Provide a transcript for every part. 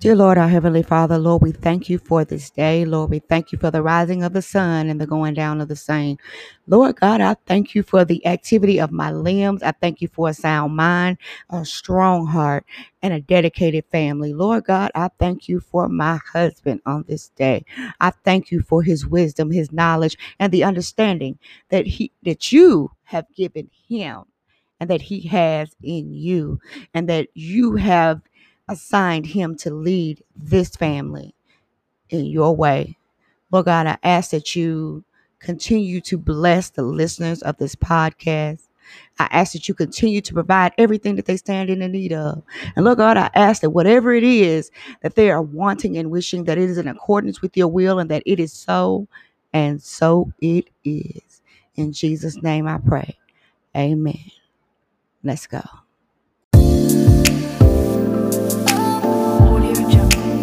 Dear Lord, our Heavenly Father, Lord, we thank you for this day. Lord, we thank you for the rising of the sun and the going down of the same. Lord God, I thank you for the activity of my limbs. I thank you for a sound mind, a strong heart, and a dedicated family. Lord God, I thank you for my husband on this day. I thank you for his wisdom, his knowledge, and the understanding that you have given him and that he has in you, and that you have assigned him to lead this family in your way. Lord God, I ask that you continue to bless the listeners of this podcast. I ask that you continue to provide everything that they stand in the need of. And Lord God, I ask that whatever it is that they are wanting and wishing, that it is in accordance with your will and that it is so, and so it is. In Jesus' name I pray. Amen. Let's go. Audio Jungle.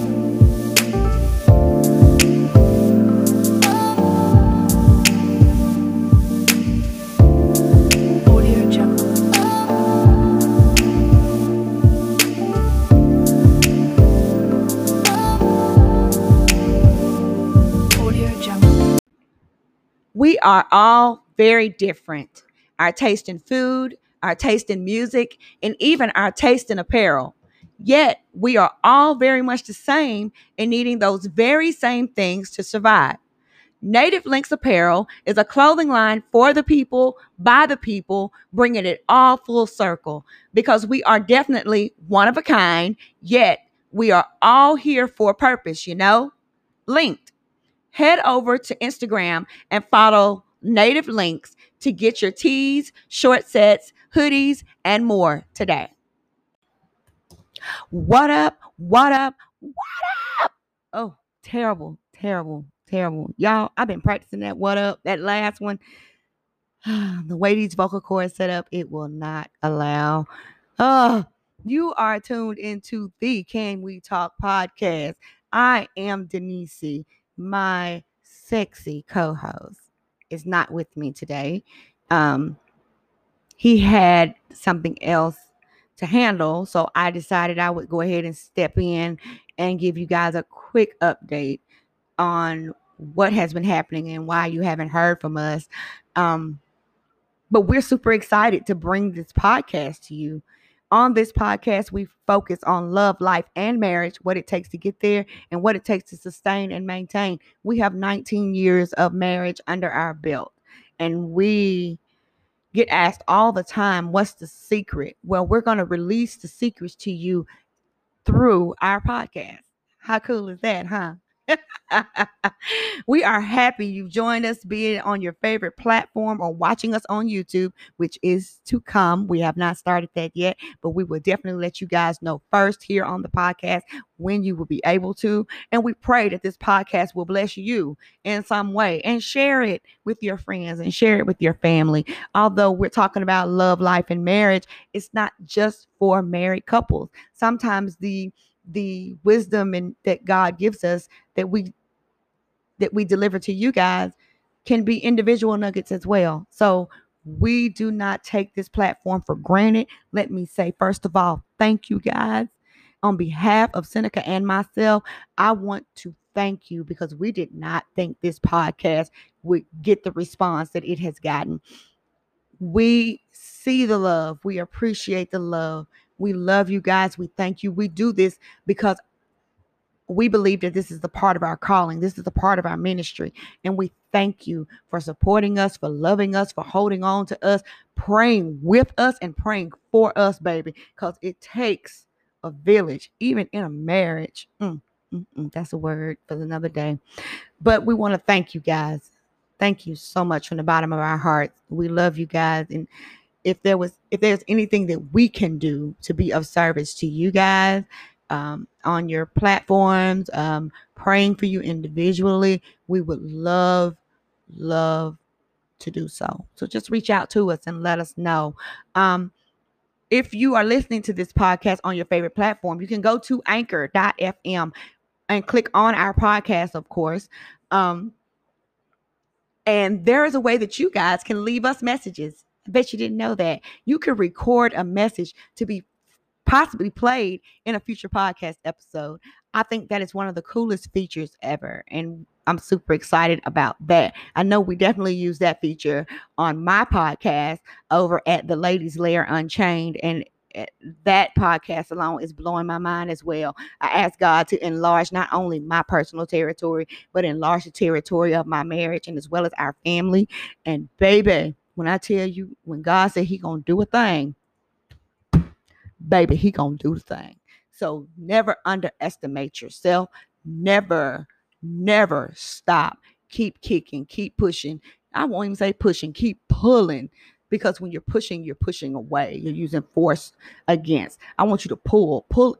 Audio Jungle. Audio Jungle. We are all very different. Our taste in food, our taste in music, and even our taste in apparel. Yet we are all very much the same in needing those very same things to survive. Native Links Apparel is a clothing line for the people, by the people, bringing it all full circle because we are definitely one of a kind, yet we are all here for a purpose, Linked. Head over to Instagram and follow Native Links to get your tees, short sets, hoodies, and more today. What up? What up? What up? Oh, terrible, terrible, terrible. Y'all, I've been practicing that what up, that last one. The way these vocal cords set up, it will not allow. Oh, you are tuned into the Can We Talk podcast. I am Denise, my sexy co-host is not with me today. Um, he had something else to handle, so I decided I would go ahead and step in and give you guys a quick update on what has been happening and why you haven't heard from us. But we're super excited to bring this podcast to you. On this podcast, we focus on love, life, and marriage, what it takes to get there and what it takes to sustain and maintain. We have 19 years of marriage under our belt, and we get asked all the time, what's the secret? Well, we're going to release the secrets to you through our podcast. How cool is that, huh? We are happy you've joined us, be it on your favorite platform or watching us on YouTube, which is to come. We have not started that yet, but we will definitely let you guys know first here on the podcast when you will be able to. And we pray that this podcast will bless you in some way, and share it with your friends and share it with your family. Although we're talking about love, life, and marriage, it's not just for married couples. Sometimes the wisdom and that God gives us that we deliver to you guys can be individual nuggets as well. So we do not take this platform for granted. Let me say, first of all, thank you guys. On behalf of Seneca and myself, I want to thank you because we did not think this podcast would get the response that it has gotten. We see the love. We appreciate the love. We love you guys. We thank you. We do this because we believe that this is the part of our calling. This is the part of our ministry. And we thank you for supporting us, for loving us, for holding on to us, praying with us and praying for us, baby, because it takes a village, even in a marriage. That's a word for another day. But we want to thank you guys. Thank you so much from the bottom of our hearts. We love you guys. And if there's anything that we can do to be of service to you guys, on your platforms, praying for you individually, we would love to do so. So just reach out to us and let us know. If you are listening to this podcast on your favorite platform, you can go to anchor.fm and click on our podcast, of course. And there is a way that you guys can leave us messages. I bet you didn't know that. You can record a message to be possibly played in a future podcast episode. I think that is one of the coolest features ever. And I'm super excited about that. I know we definitely use that feature on my podcast over at the Ladies Lair Unchained. And that podcast alone is blowing my mind as well. I ask God to enlarge not only my personal territory, but enlarge the territory of my marriage and as well as our family. And baby, when I tell you, when God said he gonna do a thing, baby, he gonna do the thing. So never underestimate yourself. Never stop. Keep kicking, keep pushing. I won't even say pushing, keep pulling. Because when you're pushing away. You're using force against. I want you to pull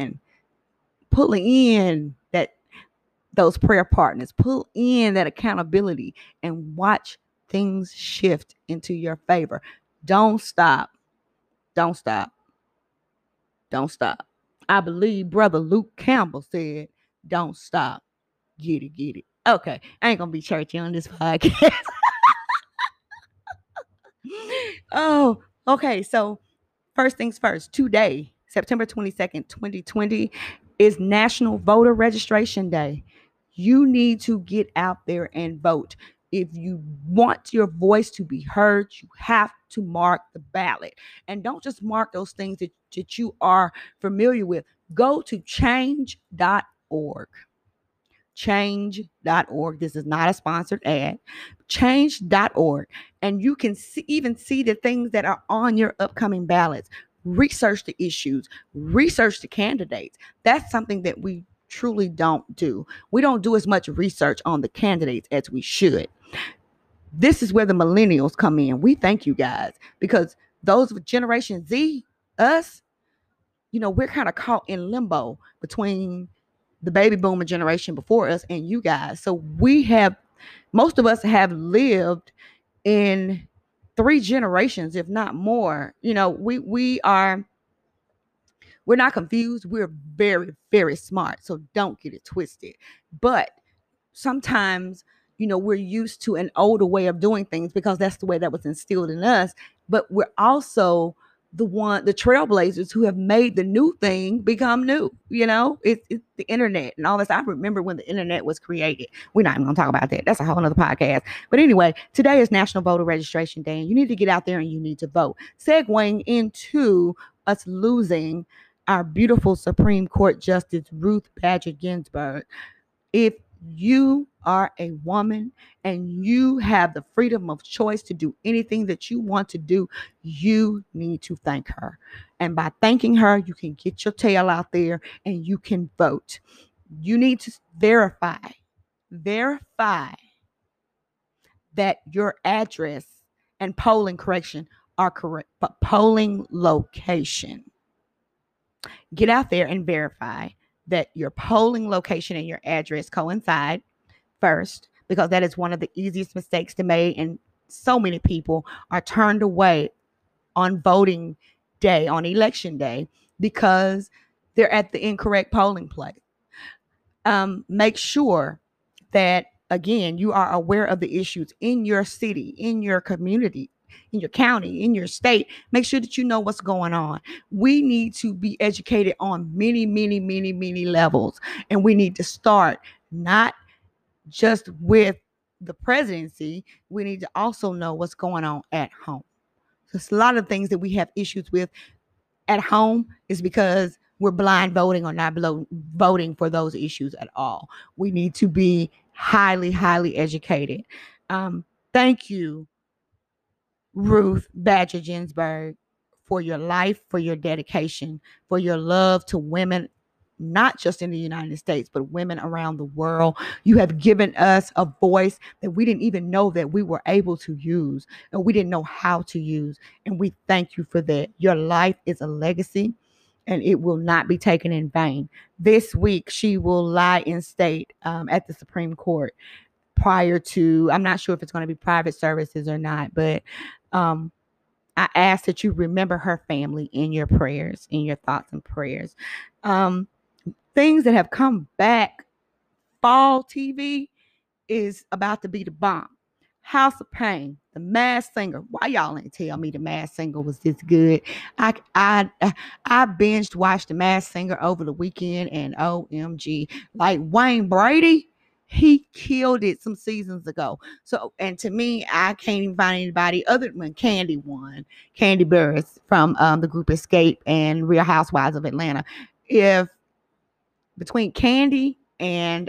in that those prayer partners, pull in that accountability and watch things shift into your favor. Don't stop. Don't stop. Don't stop. I believe Brother Luke Campbell said, don't stop. Get it, get it. Okay, I ain't gonna be churchy on this podcast. Oh, okay. So, first things first, today, September 22nd, 2020, is National Voter Registration Day. You need to get out there and vote. If you want your voice to be heard, you have to mark the ballot. And don't just mark those things that you are familiar with. Go to change.org. Change.org. This is not a sponsored ad. Change.org. And you can even see the things that are on your upcoming ballots. Research the issues, research the candidates. That's something that we truly don't do. We don't do as much research on the candidates as we should. This is where the millennials come in. We thank you guys because those of Generation Z, us, we're kind of caught in limbo between the baby boomer generation before us and you guys. So most of us have lived in 3 generations, if not more. We're not confused. We're very, very smart. So don't get it twisted. But sometimes, we're used to an older way of doing things because that's the way that was instilled in us. But we're also the trailblazers who have made the new thing become new. It's the internet and all this. I remember when the internet was created. We're not even gonna talk about that. That's a whole nother podcast. But anyway, today is National Voter Registration Day, and you need to get out there and you need to vote. Segueing into us losing our beautiful Supreme Court Justice Ruth Bader Ginsburg. If you are a woman and you have the freedom of choice to do anything that you want to do, you need to thank her. And by thanking her, you can get your tail out there and you can vote. You need to verify that your address and polling correction are correct, but polling location. Get out there and verify that your polling location and your address coincide first, because that is one of the easiest mistakes to make. And so many people are turned away on voting day, on election day, because they're at the incorrect polling place. Make sure that, again, you are aware of the issues in your city, in your community, in your county, in your state. Make sure that you know what's going on. We need to be educated on many, many, many, many levels. And we need to start not just with the presidency. We need to also know what's going on at home. There's a lot of things that we have issues with at home is because we're blind voting or not voting for those issues at all. We need to be highly, highly educated. Thank you, Ruth Bader Ginsburg, for your life, for your dedication, for your love to women, not just in the United States, but women around the world. You have given us a voice that we didn't even know that we were able to use, and we didn't know how to use. And we thank you for that. Your life is a legacy, and it will not be taken in vain. This week, she will lie in state at the Supreme Court prior to, I'm not sure if it's going to be private services or not, but I ask that you remember her family in your prayers, in your thoughts and prayers. Things that have come back. Fall TV is about to be the bomb. House of Pain. The Masked Singer. Why y'all ain't tell me The Masked Singer was this good? I binged watched The Masked Singer over the weekend, and OMG, like Wayne Brady, he killed it some seasons ago. So, and to me, I can't even find anybody other than Candy won. Candy Burris from the group Escape and Real Housewives of Atlanta. If between Candy and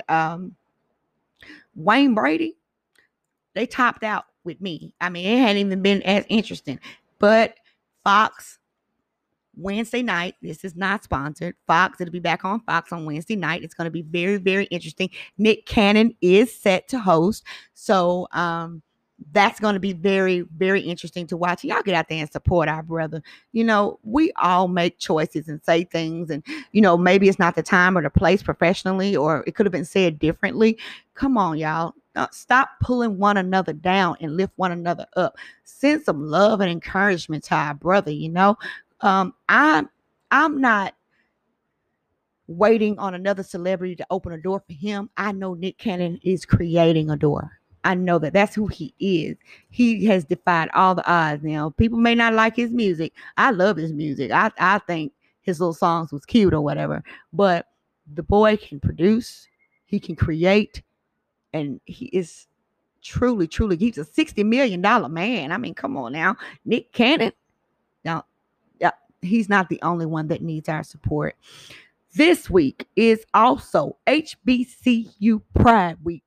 Wayne Brady, they topped out with me. I mean, it hadn't even been as interesting. But Fox, Wednesday night, this is not sponsored. Fox, it'll be back on Fox on Wednesday night. It's going to be very, very interesting. Nick Cannon is set to host. So that's going to be very, very interesting to watch. Y'all get out there and support our brother. You know, we all make choices and say things, and, you know, maybe it's not the time or the place professionally, or it could have been said differently. Come on, y'all. Stop pulling one another down and lift one another up. Send some love and encouragement to our brother, you know. I'm not waiting on another celebrity to open a door for him. I know Nick Cannon is creating a door. I know that that's who he is. He has defied all the odds. Now, people may not like his music. I love his music. I think his little songs was cute or whatever. But the boy can produce. He can create. And he is truly, truly, he's a $60 million man. I mean, come on now. Nick Cannon. Now, he's not the only one that needs our support. This week is also HBCU Pride Week.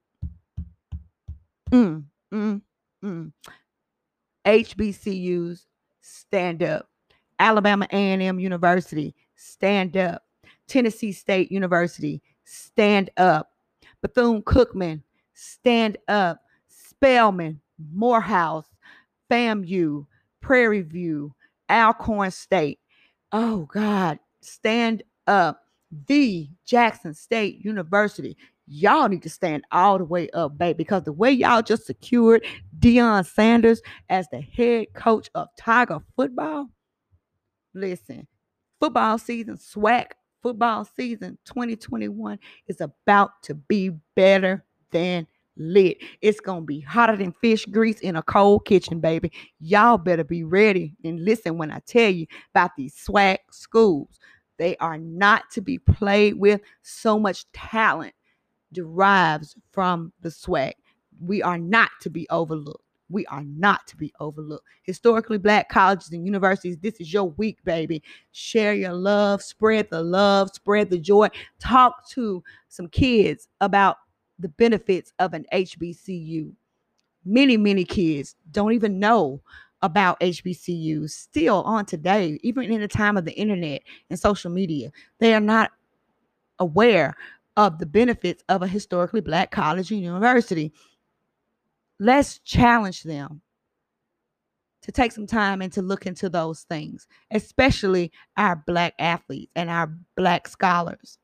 HBCUs, stand up. Alabama A&M University, stand up. Tennessee State University, stand up. Bethune-Cookman, stand up. Spelman, Morehouse, FAMU, Prairie View, Alcorn State. Oh, God, stand up. The Jackson State University. Y'all need to stand all the way up, baby, because the way y'all just secured Deion Sanders as the head coach of Tiger football, listen, football season, SWAC football season 2021 is about to be better than lit. It's going to be hotter than fish grease in a cold kitchen, baby. Y'all better be ready and listen when I tell you about these SWAC schools. They are not to be played with. So much talent derives from the SWAC. We are not to be overlooked. We are not to be overlooked. Historically Black colleges and universities, this is your week, baby. Share your love, spread the joy. Talk to some kids about the benefits of an HBCU. Many, many kids don't even know about HBCUs still on today, even in the time of the internet and social media. They are not aware of the benefits of a historically Black college and university. Let's challenge them to take some time and to look into those things, especially our Black athletes and our Black scholars.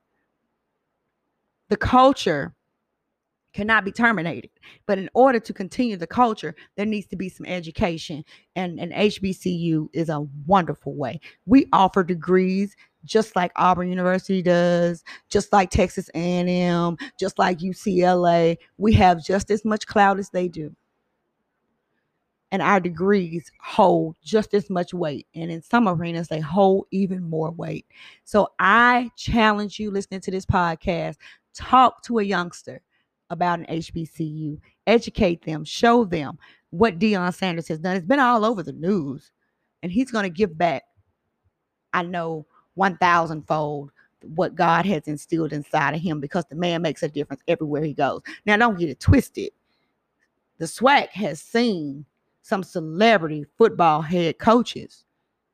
The culture cannot be terminated, but in order to continue the culture, there needs to be some education, and an HBCU is a wonderful way. We offer degrees just like Auburn University does, just like Texas A&M, just like UCLA. We have just as much clout as they do. And our degrees hold just as much weight. And in some arenas, they hold even more weight. So I challenge you listening to this podcast, talk to a youngster about an HBCU, educate them, show them what Deion Sanders has done. It's been all over the news, and he's going to give back, I know, 1,000-fold what God has instilled inside of him, because the man makes a difference everywhere he goes. Now, don't get it twisted. The SWAC has seen some celebrity football head coaches.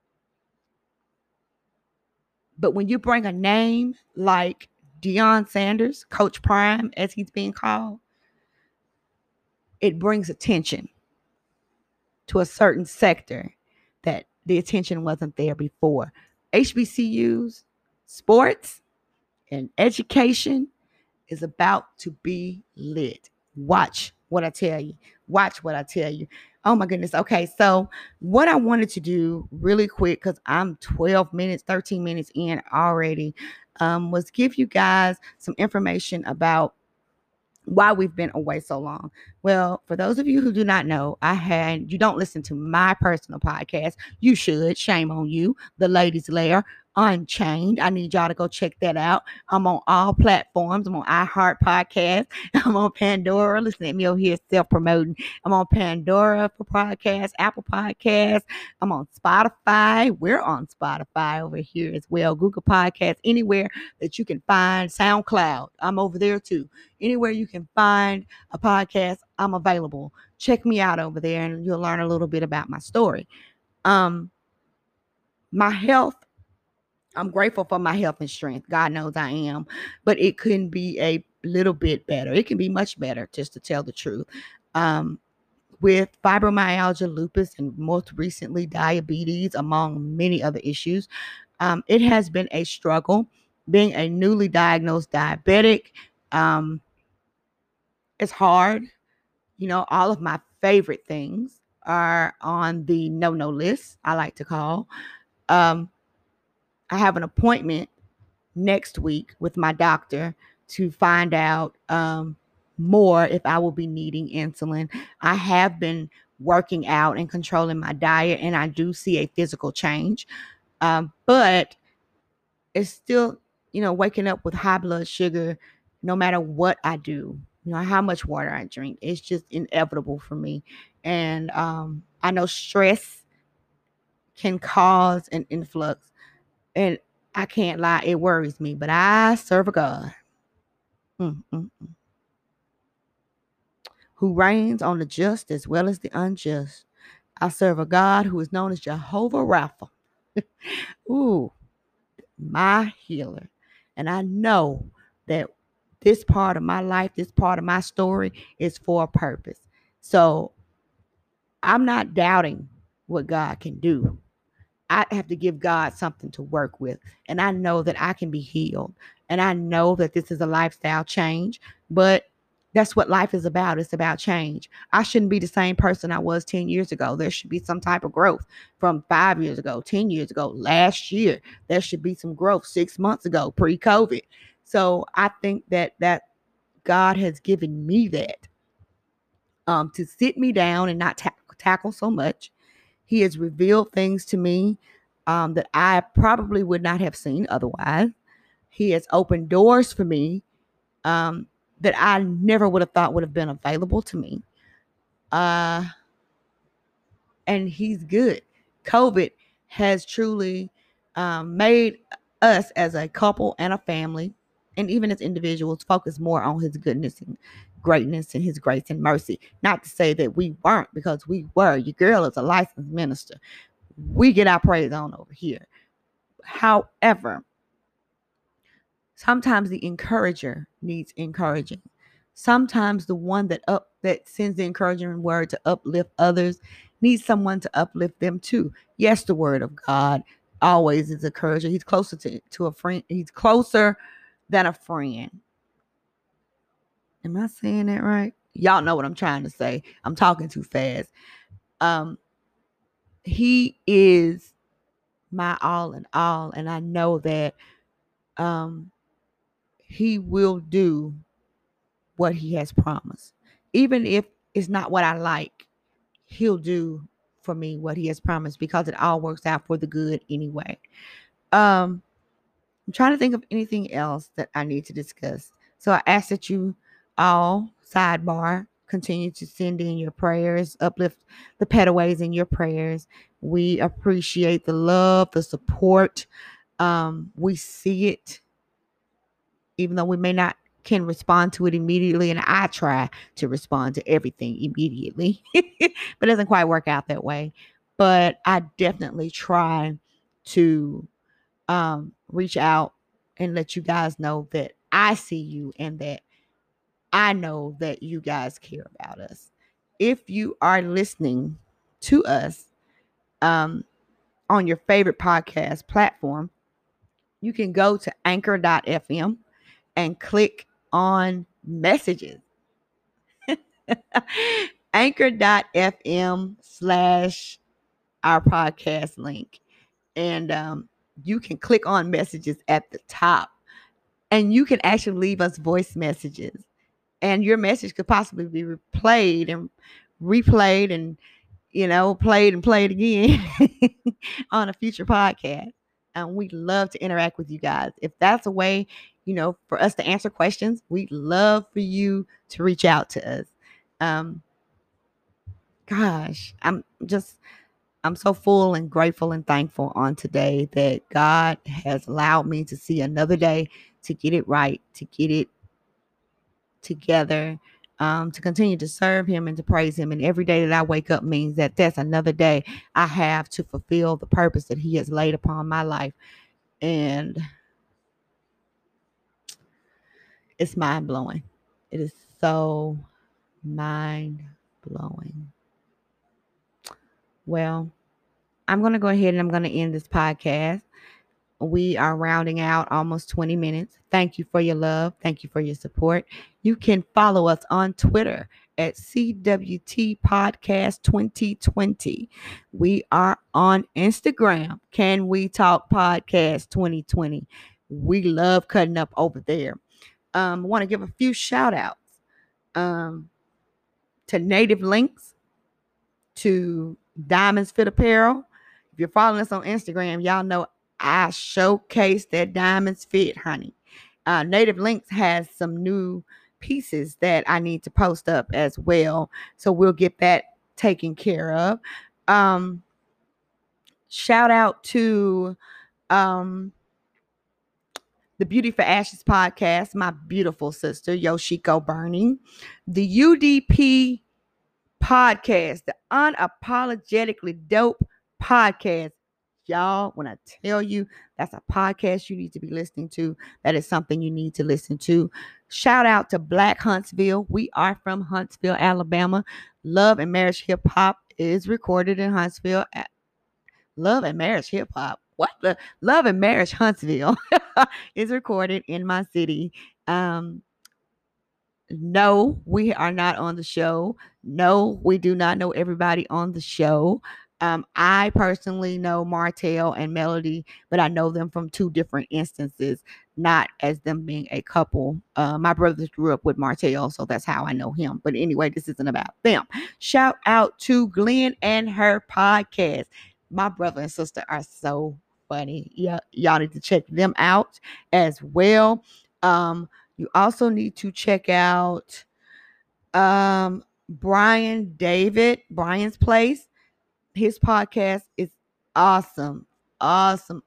But when you bring a name like Deion Sanders, Coach Prime, as he's being called, it brings attention to a certain sector that the attention wasn't there before. HBCUs, sports, and education is about to be lit. Watch what I tell you. Watch what I tell you. Oh my goodness. Okay, so what I wanted to do really quick, because I'm 13 minutes in already, was give you guys some information about why we've been away so long. Well, for those of you who do not know, you don't listen to my personal podcast. You should. Shame on you. The Ladies Lair Unchained. I need y'all to go check that out. I'm on all platforms. I'm on iHeart Podcast. I'm on Pandora. Listen to me over here self-promoting. I'm on Pandora for podcasts, Apple Podcasts. I'm on Spotify. We're on Spotify over here as well. Google Podcasts, anywhere that you can find. SoundCloud. I'm over there too. Anywhere you can find a podcast, I'm available. Check me out over there and you'll learn a little bit about my story. My health, I'm grateful for my health and strength. God knows I am, but it couldn't be a little bit better. It can be much better, just to tell the truth. With fibromyalgia, lupus, and most recently diabetes, among many other issues, it has been a struggle. Being a newly diagnosed diabetic, it's hard. You know, all of my favorite things are on the no list, I like to call. I have an appointment next week with my doctor to find out more if I will be needing insulin. I have been working out and controlling my diet, and I do see a physical change. But it's still, waking up with high blood sugar, no matter what I do, how much water I drink. It's just inevitable for me. And I know stress can cause an influx. And I can't lie, it worries me. But I serve a God who reigns on the just as well as the unjust. I serve a God who is known as Jehovah Rapha. Ooh, my healer. And I know that this part of my life, this part of my story is for a purpose. So I'm not doubting what God can do. I have to give God something to work with. And I know that I can be healed. And I know that this is a lifestyle change, but that's what life is about. It's about change. I shouldn't be the same person I was 10 years ago. There should be some type of growth from 5 years ago, 10 years ago, last year. There should be some growth 6 months ago, pre-COVID. So I think that God has given me that to sit me down and not tackle so much. He has revealed things to me that I probably would not have seen otherwise. He has opened doors for me that I never would have thought would have been available to me. And he's good. COVID has truly made us as a couple and a family, and even as individuals, focus more on his goodness and greatness and his grace and mercy. Not to say that we weren't, because we were. Your girl is a licensed minister. We get our praise on over here. However, sometimes the encourager needs encouraging. Sometimes the one that sends the encouraging word to uplift others needs someone to uplift them too. Yes, the word of God always is encourager. He's closer to a friend. He's closer than a friend. Am I saying that right? Y'all know what I'm trying to say. I'm talking too fast. He is my all in all, and I know that he will do what he has promised. Even if it's not what I like, he'll do for me what he has promised, because it all works out for the good anyway. I'm trying to think of anything else that I need to discuss. So I ask that you all, sidebar, continue to send in your prayers, uplift the Petaways in your prayers. We appreciate the love, the support. We see it, even though we may not can respond to it immediately. And I try to respond to everything immediately, but it doesn't quite work out that way. But I definitely try to reach out and let you guys know that I see you and that I know that you guys care about us. If you are listening to us on your favorite podcast platform, you can go to anchor.fm and click on messages. Anchor.fm/our podcast link. And you can click on messages at the top. And you can actually leave us voice messages. and your message could possibly be replayed and replayed and played and played again on a future podcast. And we love to interact with you guys. If that's a way, for us to answer questions, we'd love for you to reach out to us. Gosh, I'm so full and grateful and thankful on today that God has allowed me to see another day, to get it right, to get it together, to continue to serve him and to praise him. And every day that I wake up means that that's another day I have to fulfill the purpose that he has laid upon my life. And it's mind blowing. It is so mind blowing. Well, I'm going to go ahead and I'm going to end this podcast. We are rounding out almost 20 minutes. Thank you for your love. Thank you for your support. You can follow us on Twitter at CWT Podcast 2020. We are on Instagram, Can We Talk Podcast 2020. We love cutting up over there. I want to give a few shout outs to Native Links, to Diamonds Fit Apparel. If you're following us on Instagram, y'all know I showcase that Diamonds Fit, honey. Native Links has some new pieces that I need to post up as well. So we'll get that taken care of. Shout out to the Beauty for Ashes podcast, my beautiful sister, Yoshiko Burning. The UDP podcast, the Unapologetically Dope podcast. Y'all, when I tell you that's a podcast you need to be listening to, that is something you need to listen to. Shout out to Black Huntsville. We are from Huntsville, Alabama. Love and Marriage Hip Hop is recorded in Huntsville. Love and Marriage Hip Hop. What the Love and Marriage Huntsville is recorded in my city. No, we are not on the show. No, we do not know everybody on the show. I personally know Martell and Melody, but I know them from two different instances, not as them being a couple. My brothers grew up with Martell, so that's how I know him. But anyway, this isn't about them. Shout out to Glenn and her podcast. My brother and sister are so funny. Yeah, y'all need to check them out as well. You also need to check out Brian's Place. His podcast is awesome. Awesome.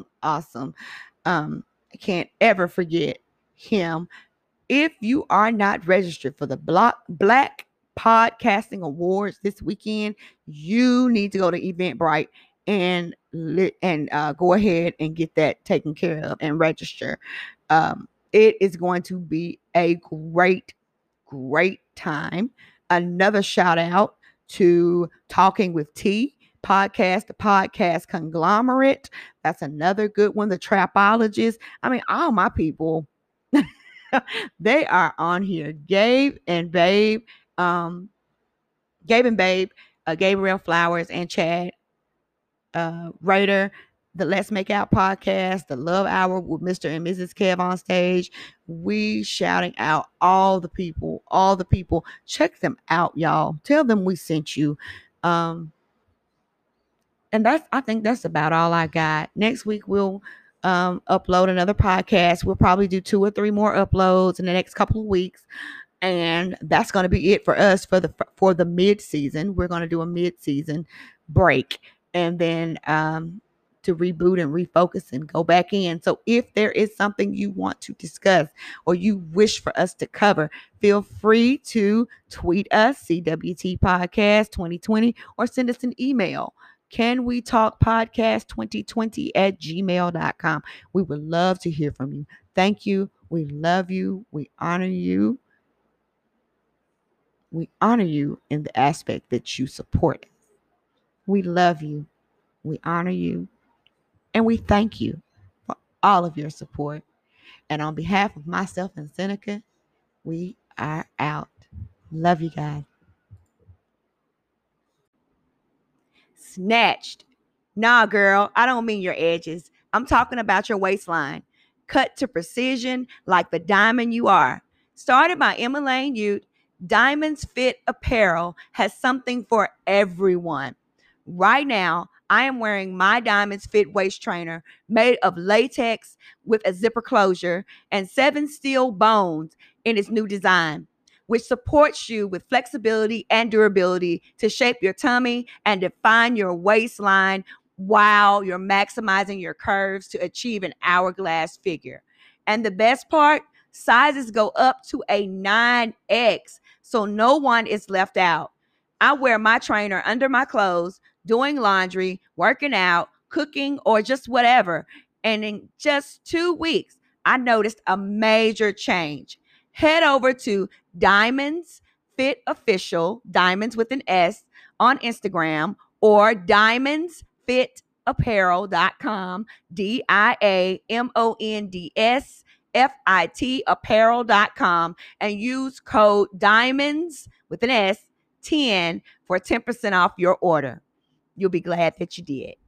I can't ever forget him. If you are not registered for the Black Podcasting Awards this weekend, you need to go to Eventbrite and go ahead and get that taken care of and register. It is going to be a great time. Another shout out to Talking with T podcast, the podcast conglomerate. That's another good one. The Trapologists. I mean, all my people, they are on here. Gabe and Babe, Gabriel Flowers and Chad Rader, the Let's Make Out podcast, the Love Hour with Mr. and Mrs. Kev on stage. We shouting out all the people. Check them out, y'all. Tell them we sent you. And I think that's about all I got. Next week we'll upload another podcast. We'll probably do 2 or 3 more uploads in the next couple of weeks. And that's going to be it for us for the mid-season. We're going to do a mid-season break. And then to reboot and refocus and go back in. So if there is something you want to discuss or you wish for us to cover, feel free to tweet us, CWT Podcast 2020, or send us an email, Can We Talk Podcast 2020 at gmail.com. We would love to hear from you. Thank you. We love you. We honor you. We honor you in the aspect that you support us. We love you. We honor you. And we thank you for all of your support. And on behalf of myself and Seneca, we are out. Love you guys. Snatched. Nah, girl, I don't mean your edges. I'm talking about your waistline. Cut to precision like the diamond you are. Started by Emma Lane Ute, Diamonds Fit Apparel has something for everyone. Right now, I am wearing my Diamonds Fit waist trainer made of latex with a zipper closure and 7 steel bones in its new design, which supports you with flexibility and durability to shape your tummy and define your waistline while you're maximizing your curves to achieve an hourglass figure. And the best part, sizes go up to a 9X, so no one is left out. I wear my trainer under my clothes, doing laundry, working out, cooking, or just whatever. And in just 2 weeks, I noticed a major change. Head over to Diamonds Fit Official, Diamonds with an S, on Instagram, or diamondsfitapparel.com, DIAMONDS apparel.com, and use code diamonds with an S 10 for 10% off your order. You'll be glad that you did.